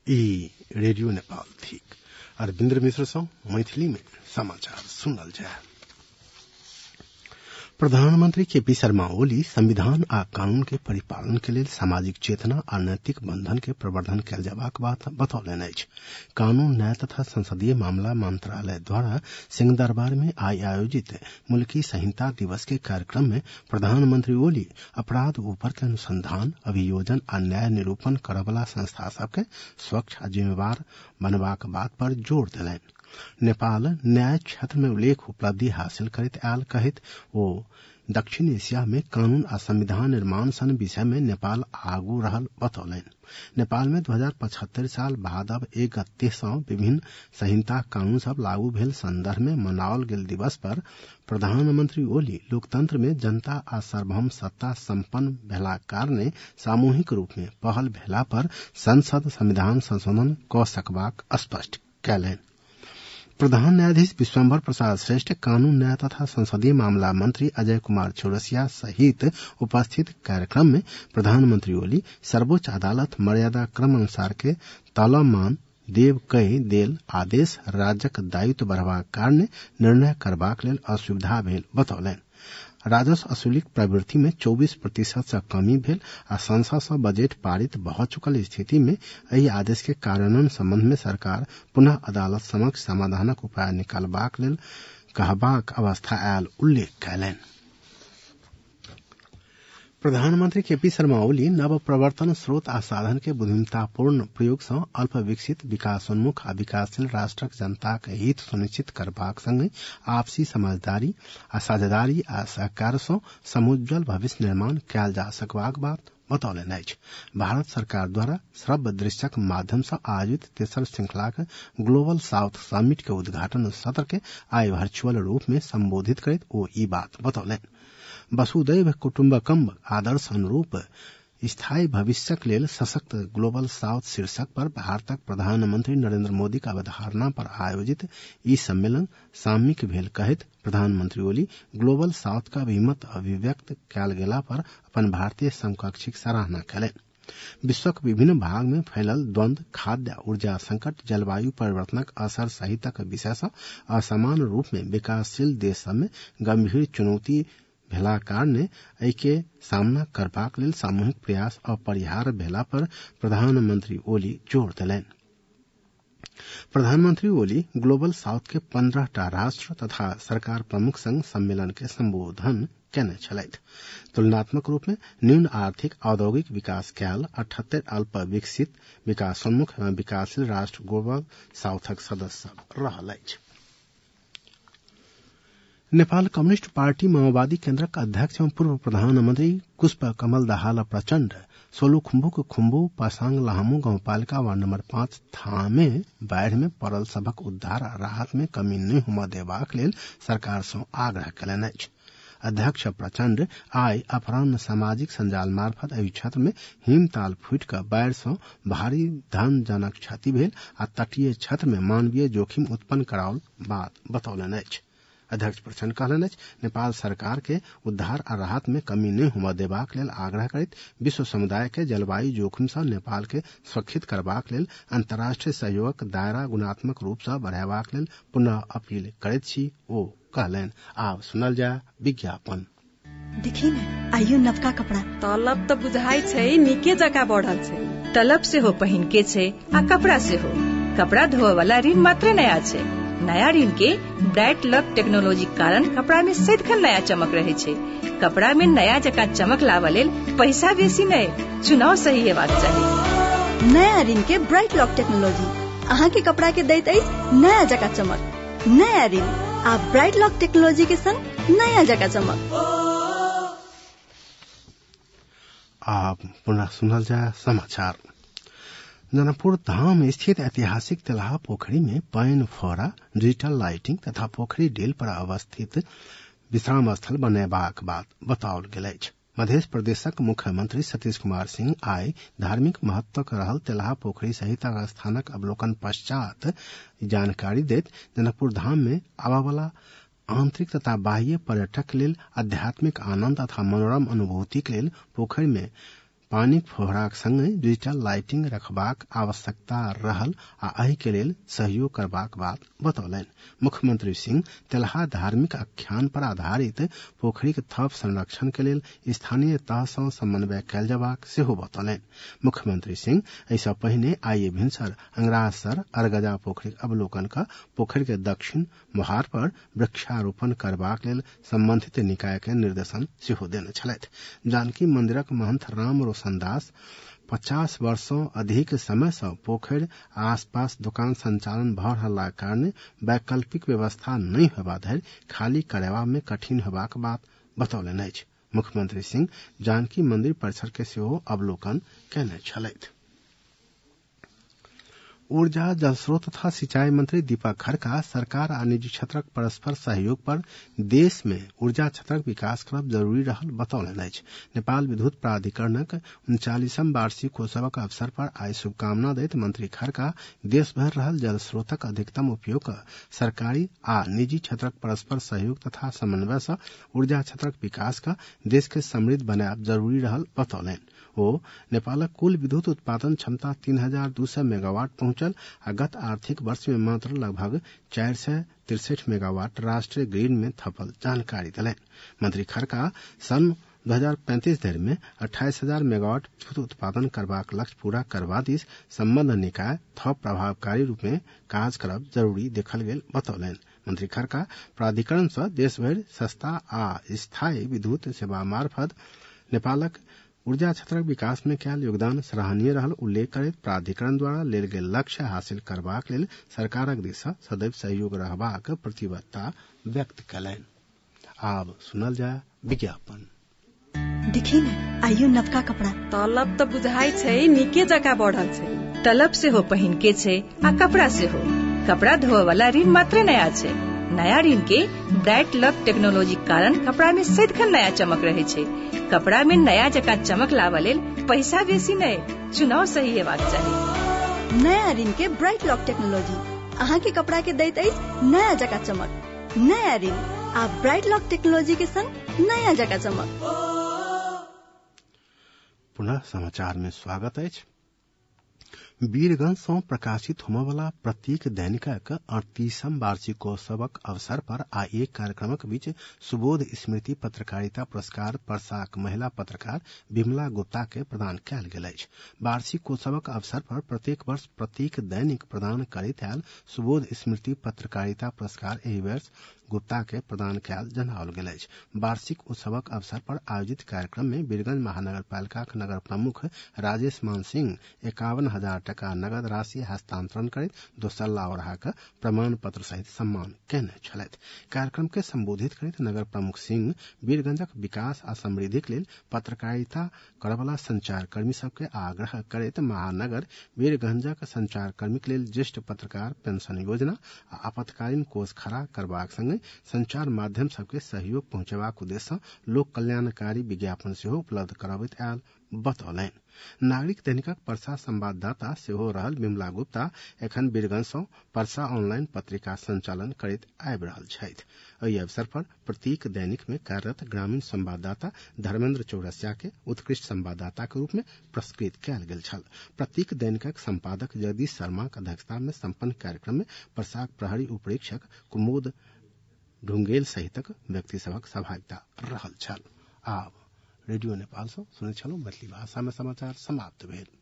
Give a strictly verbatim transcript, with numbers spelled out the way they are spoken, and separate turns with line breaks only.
ई रेडियो नेपाल थी। अरविंद्र मिश्र से मैथिली में समाचार सुनल जाए। प्रधानमंत्री केपी शर्मा ओली संविधान आ कानून के परिपालन के लेल सामाजिक चेतना आ नैतिक बंधन के प्रवर्धन कयल जयबाक बात बतौलनि अछि। कानून न्याय तथा संसदीय मामला मंत्रालय द्वारा सिंहदरबार में आई आयोजित मुल्की संहिता दिवस के कार्यक्रम में प्रधानमंत्री ओली अपराध ऊपर के अनुसंधान, अभियोजन आ न्याय निरूपण करवला संस्था सबके स्वच्छ आ जिम्मेवार बनबाक बात पर जोर देलनि। नेपाल न्याय क्षेत्र में उल्लेख उपलब्धि हासिल करैत आयल कहैत ओ दक्षिण एशिया में कानून आ संविधान निर्माण सन विषय में नेपाल आगू रहल बतौलनि। नेपाल में दू हजार पचहत्तर साल बाद अब एक गते सँ विभिन्न संहिता कानून सब लागू भेल संदर्भ में मनाओल गेल दिवस पर प्रधानमंत्री ओली लोकतंत्र में जनता आ सार्वभौम सत्ता संपन्न भेला कारणे सामूहिक रूप में पहल भेला पर संसद संविधान संशोधन क सकबाक स्पष्ट कयलनि। प्रधान न्यायाधीश विश्वम्भर प्रसाद श्रेष्ठ, कानून न्याय तथा संसदीय मामला मंत्री अजय कुमार चौरसिया सहित उपस्थित कार्यक्रम में प्रधानमंत्री ओली सर्वोच्च अदालत मर्यादा क्रम अनुसार के तलमान देव कई देल आदेश राज्यक दायित्व बढ़बाक कारणे निर्णय करबाक लेल असुविधा भेल बतौलनि। राजस्व असुलीक प्रवृत्ति में चौबीस प्रतिशत से कमी भेल आ संसद से बजट पारित भ चुकल स्थिति में एहि आदेश के कार्यान्वयन संबंध में सरकार पुनः अदालत समक्ष समाधानक उपाय निकालबाक लेल कहबाक अवस्था आयल उल्लेख कयलनि। प्रधानमंत्री केपी शर्मा ओली नव प्रवर्तन स्रोत आ साधन के बुद्धिमत्तापूर्ण प्रयोग सँ अल्प विकसित विकासोन्मुख आ विकासशील राष्ट्रक जनताक हित सुनिश्चित करबाक संगे आपसी समझदारी आ साझेदारी आ सहकार सँ समुज्ज्वल भविष्य निर्माण कयल जा सकबाक बात बतौलनि अछि। भारत सरकार द्वारा श्रव्य दृश्यक माध्यम सँ आयोजित तेसर श्रृंखलाक ग्लोबल साउथ समिट के उद्घाटन सत्र के आइ वर्चुअल रूप में संबोधित करैत ओ ई बात बतौलनि। वसुदैव कुटुम्बकम आदर्श अनुरूप स्थायी भविष्यक लेल सशक्त ग्लोबल साउथ शीर्षक पर भारतक प्रधानमंत्री नरेंद्र मोदी का अवधारणा पर आयोजित ई सम्मेलन सामयिक भेल कहैत प्रधानमंत्री ओली ग्लोबल साउथ का अभिमत अभिव्यक्त कयल गेला पर अपन भारतीय समकक्षीक सराहना कयलनि। विश्वक विभिन्न भाग में फैलल द्वंद्व, खाद्य ऊर्जा संकट, जलवायु परिवर्तनक असर सहितक विषय सँ असमान रूप में विकासशील देश सब में गंभीर चुनौती भेला कारणे एहि के सामना करबाक लेल सामूहिक प्रयास अपरिहार्य भेला पर प्रधानमंत्री ओली जोर देलनि। प्रधानमंत्री ओली ग्लोबल साउथ के पंद्रह टा राष्ट्र तथा सरकार प्रमुख संग सम्मेलन के संबोधन केने छलथि। तुलनात्मक रूप में न्यून आर्थिक औद्योगिक विकास कयल अठहत्तर अल्प विकसित विकासोन्मुख एवं विकासशील राष्ट्र ग्लोबल साउथक सदस्य रहल अछि। नेपाल कम्युनिस्ट पार्टी माओवादी केन्द्रक अध्यक्ष एवं पूर्व प्रधानमंत्री पुष्प कमल दाहाल प्रचंड सोलुखुम्बुक खुम्बु पासांग लाहमू गांवपालिका वार्ड नंबर पांच थामे बाढ़ि में पड़ल सभक उद्धार आ राहत में कमी नहि हुआ देबाक लेल सरकार सँ आग्रह कयलनि अछि। अध्यक्ष प्रचंड आइ अपराह्न सामाजिक संजाल मार्फत एहि क्षेत्र में हिमताल फूटि क बाढ़ि सँ भारी धन जनक क्षति भेल आ तटीय क्षेत्र में मानवीय जोखिम उत्पन्न कराओल बात बतौलनि अछि। अध्यक्ष प्रचंड कहलनि अछि नेपाल सरकार के उद्धार आ राहत में कमी नहि हुआ देबाक लेल आग्रह करैत विश्व समुदाय के जलवायु जोखिम सँ नेपाल के सुरक्षित करबाक लेल अंतर्राष्ट्रीय सहयोगक दायरा गुणात्मक रूप सँ बढ़ाबाक लेल पुनः अपील करैत छी। ओ कहलनि आब सुनल जाय विज्ञापन।
देखी न आइयो नवका कपड़ा
तलब त बुझाई छै नीके जका बढ़ल छै।
तलब से हो पहिन के छै आ कपड़ा से हो कपड़ा धोए वाला ऋण मात्र नया छै। नया ऋण के ब्राइट लक टेक्नोलॉजी कारण कपड़ा में सदिखन नया चमक रहे छै। कपड़ा में नया जका चमक लावा लेल पैसा बेसी नहीं, चुनाव सही हेबाक चाही।
नया ऋण के ब्राइट लक टेक्नोलॉजी अहाँ के कपड़ा के दैत अछि नया जका चमक। नया ऋण आ ब्राइट लक टेक्नोलॉजी के संग नया जका चमक।
आप पुनः सुनल जाए समाचार। जनकपुर धाम स्थित ऐतिहासिक तेलहा पोखरी में पाइन फौरा, डिजिटल लाइटिंग तथा पोखरी डेल पर अवस्थित विश्राम स्थल बनेबाक बात बताओल गेल अछि। मध्य प्रदेशक मुख्यमंत्री सतीश कुमार सिंह आइ धार्मिक महत्वक रहल तेलहा पोखरी सहित स्थानक अवलोकन पश्चात जानकारी दैत जनकपुर धाम में आबयवला आंतरिक तथा बाह्य पर्यटक लेल आध्यात्मिक आनंद तथा मनोरम अनुभूति के लेल पोखरी में पानी फोहराक संगे डिजिटल लाइटिंग रखबाक आवश्यकता रहल आ एहि के लेल सहयोग करबाक बात बतौलनि। मुख्यमंत्री सिंह तेलहा धार्मिक आख्यान पर आधारित पोखरीक थप संरक्षण के लेल स्थानीय तह सँ समन्वय कयल जेबाक सेहो बतौलनि। मुख्यमंत्री सिंह एहिसँ पहिने आइए भिनसर अंगरासर अरगजा पोखरीक अवलोकन क पोखरी के दक्षिण मोहार पर वृक्षारोपण करबाक लेल संबंधित निकाय के निर्देशन सेहो देने छलथि। जानकी मंदिरक महंत राम रोशन दास पचास वर्षों अधिक समय से पोखर आसपास दुकान संचालन भ रहला कारणे वैकल्पिक व्यवस्था नहीं होबा धरि खाली करेबा में कठिन होबाक बात बतौलनि अछि। मुख्यमंत्री सिंह जानकी मंदिर परिसर के सेहो अवलोकन कयने छलथि। ऊर्जा जलस्रोत तथा सिंचाई मंत्री दीपक खड़का सरकार आ निजी क्षेत्रक परस्पर सहयोग पर देश में ऊर्जा क्षेत्रक विकास करब जरूरी रहल बतौलनि अछि। नेपाल विद्युत प्राधिकरणक उनचालीसम वार्षिकोत्सवक अवसर पर आई शुभकामना दैत मंत्री खड़का देश भर रहल जलस्रोतक अधिकतम उपयोग सरकारी आ निजी क्षेत्रक परस्पर सहयोग तथा समन्वय सँ ऊर्जा क्षेत्रक विकास का देश के समृद्ध बनायब जरूरी रहल बतौलनि। ओ नेपालक कुल विद्युत उत्पादन क्षमता तीन हजार दू सय मेगावाट पहुंचल आ गत आर्थिक वर्ष में मात्र लगभग चार सय तिरसठ मेगावाट राष्ट्रीय ग्रिड में थपल जानकारी दिलनि। मंत्री खड़का सन दो हजार पैंतीस धरि में अट्ठाईस हजार मेगावाट विद्युत उत्पादन करबाक लक्ष्य पूरा करबा दिस संबद्ध निकाय थप प्रभावकारी रूप में काज करब जरूरी देखल गेल बतौलनि। मंत्री खड़का प्राधिकरण सँ देश भरि सस्ता आ स्थायी विद्युत सेवा मार्फत नेपालक ऊर्जा क्षेत्रक विकास में कयल योगदान सराहनीय रहल उल्लेख करैत प्राधिकरण द्वारा लेल गेल लक्ष्य हासिल करबाक लेल सरकारक दिस सँ सदैव सहयोग रहबाक प्रतिबद्धता व्यक्त कयलनि। आब सुनल जाय विज्ञापन।
देखी न आइयो नवका कपड़ा
तलब त बुझाइ छै नीके जका बढ़ल छै।
तलब से हो पहिन के छै आ कपड़ा से हो कपड़ा धोए वाला ऋण मात्र नया छै। नया ऋण के ब्राइट लक टेक्नोलॉजी कारण कपड़ा में सदिखन नया चमक रहे छै। कपड़ा में नया जका चमक लावा लेल पैसा बेसी नहीं, चुनाव सही हेबाक चाही।
नया ऋण के ब्राइट लॉक टेक्नोलॉजी अहाँ के कपड़ा के दैत अछि नया जका चमक। नया ऋण आ ब्राइट लॉक टेक्नोलॉजी के संग नया जका चमक।
पुनः समाचार में स्वागत अछि। वीरगंज सँ प्रकाशित होमय वाला प्रतीक दैनिकक अड़तीसम वार्षिकोत्सवक अवसर पर आई एक कार्यक्रमक बीच सुबोध स्मृति पत्रकारिता पुरस्कार पर्साक महिला पत्रकार विमला गुप्ता के प्रदान कयल गेल अछि। वार्षिकोत्सवक अवसर पर प्रत्येक वर्ष प्रतीक दैनिक प्रदान करैत आयल सुबोध स्मृति पत्रकारिता पुरस्कार एहि वर्ष गुप्ता के प्रदान कयल जनाओल गेल अछि। वार्षिक उत्सवक अवसर पर आयोजित कार्यक्रम में वीरगंज महानगर पालिका नगर प्रमुख राजेश मान सिंह एकावन हजार टका नगद राशि हस्तांतरण करैत दोसल्ला ओढ़ाक प्रमाण पत्र सहित सम्मान कयने छलथि। कार्यक्रम के संबोधित करैत नगर प्रमुख सिंह वीरगंजक विकास आ समृद्धिक लेल पत्रकारिता करबला संचार कर्मी सबके आग्रह करैत महानगर वीरगंजक संचार कर्मी के लेल ज्येष्ठ पत्रकार पेंशन योजना आ आपातकालीन कोष खड़ा करबाक संगे संचार माध्यम सबके सहयोग पहुंचेबाक उद्देश्य लोक कल्याणकारी विज्ञापन सेहो उपलब्ध कराबैत आयल बतौलनि। नागरिक दैनिकक परसा संवाददाता सेहो रहल विमला गुप्ता एखन वीरगंज सँ परसा ऑनलाइन पत्रिका संचालन करैत आबि रहल छथि। एहि अवसर पर प्रतीक दैनिक में कार्यरत ग्रामीण संवाददाता धर्मेंद्र चौरसिया के उत्कृष्ट संवाददाता के रूप में पुरस्कृत कयल गेल छल। प्रतीक दैनिकक संपादक जगदीश शर्मा के अध्यक्षता में संपन्न कार्यक्रम में परसाक प्रहरी उपरीक्षक कुमोद ढुंगेल सहितक व्यक्ति सभक सहभागिता रहल छल। आब रेडियो नेपाल सँ सुनैत छलहुँ मैथिली भाषा में समाचार समाप्त भेल।